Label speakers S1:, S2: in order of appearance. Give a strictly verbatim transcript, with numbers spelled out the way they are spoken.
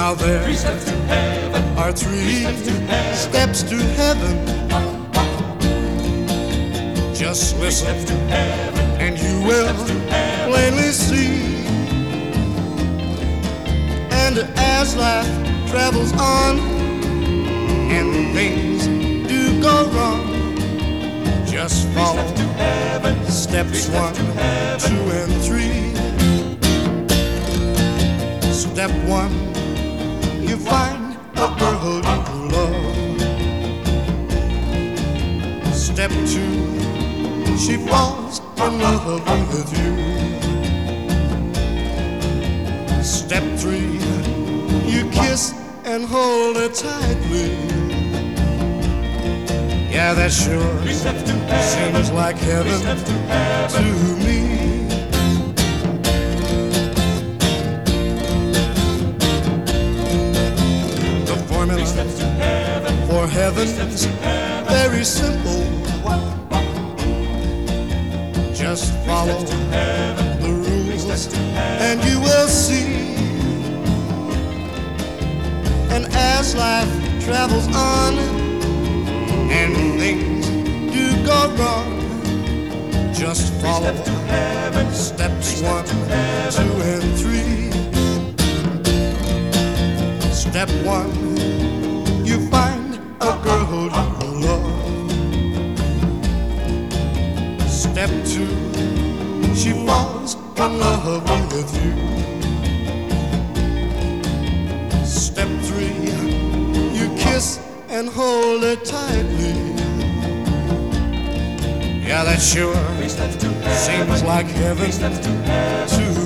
S1: Now there
S2: Three steps to heaven.
S1: are three
S2: Steps to heaven.
S1: steps to heaven. Just listen
S2: Steps to heaven.
S1: and you will plainly see. And as life travels on and things do go wrong, just follow
S2: Steps to heaven.
S1: steps one, two, and three. Step one, you find a girl you love. Step two, she falls in love with you. Step three, you kiss and hold her tightly. Yeah, that sure
S2: Three steps to heaven.
S1: seems like
S2: Three
S1: heaven
S2: steps to heaven.
S1: to me. The formula
S2: Three steps to heaven.
S1: for heaven
S2: Steps to heaven.
S1: very simple. Just follow
S2: Steps to heaven.
S1: the rules
S2: Steps to heaven.
S1: and you will see. And as life travels on and things do go wrong, just follow
S2: Steps to heaven.
S1: steps one,
S2: heaven.
S1: two, and three. Step one, you find a girl you love. Step two, she falls in love with you. Step three, you kiss and hold her tightly. Yeah, that sure
S2: Three steps to heaven.
S1: seems like heaven
S2: Three steps to heaven.
S1: to